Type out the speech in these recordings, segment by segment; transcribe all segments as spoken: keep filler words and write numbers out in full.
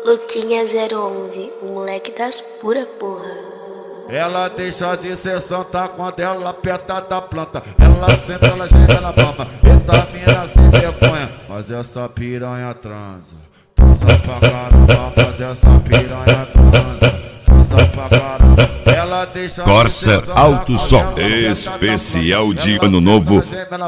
Luquinha zero onze, o moleque das pura porra. Ela deixa de ser santa quando ela aperta da planta. Ela senta, ela chega, ela mama. Vitamina sem vergonha, mas essa piranha transa. Transa pra caramba, mas essa piranha transa. Transa pra caramba. Ela deixa Corsa Alto Som, especial de Ano Novo.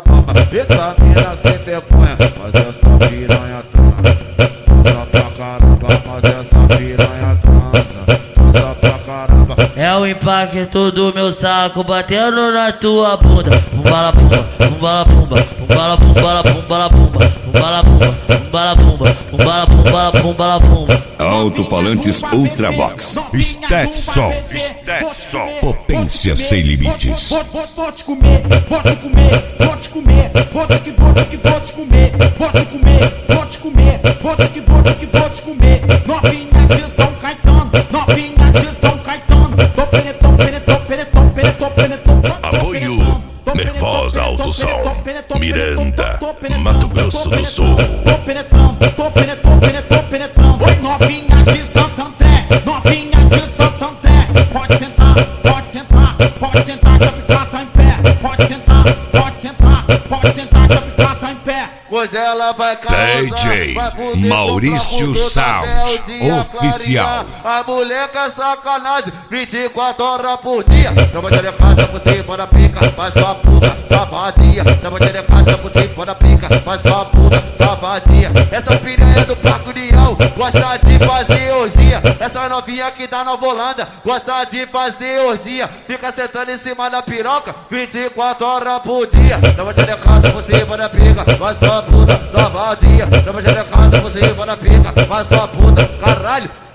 Vitamina sem vergonha, mas essa piranha transa. Transa pra caramba, mas essa piranha transa. Transa pra caramba. É o impacto do meu saco batendo na tua bunda. Bumbala bumba, bumbala bumba, bumbala bumbala bumbala bumba, bumbala bumba, bumbala bumba, bumbala bumbala bumbala bumba. Alto-falantes Ultravox. Stetson, Stetson. Potência sem limites. Vou te comer, vou te comer, vou te comer, vou te que vou te que vou te comer, vou te comer, vou te comer, vou te que vou te que vou te comer. Novinha de São Caetano, novinha de São Caetano. Tô penetão, penetão, penetão, penetão, penetão. Apoio Nervosa Alto Som, Miranda, Mato Grosso do Sul. Tô penetrando, tô penetrando, penetrando, penetrando. Oi, novinha de Santo André, novinha de Santo André. Pode sentar, pode sentar, pode sentar, que a pica tá em pé. Pode sentar, pode sentar, pode sentar, que a pica tá em pé. Pois ela vai causar, D J vai fuder Maurício com Sound, até o dia oficial. clarear. A mulher que é sacanagem, vinte e quatro horas por dia. Dá uma xerecada por cima da pica, faz sua puta, sua vadia. Dá uma xerecada por cima da pica, faz sua puta, sua vadia. Essa piranha do Parque União gosta de fazer orgia. Essa novinha que dá na Volanda gosta de fazer orgia. Fica sentando em cima da piroca, vinte e quatro horas por dia. Dá uma xerecada por cima da pica, faz sua puta, sua vadia. Dá uma xerecada por cima da pica, faz sua puta, caralho.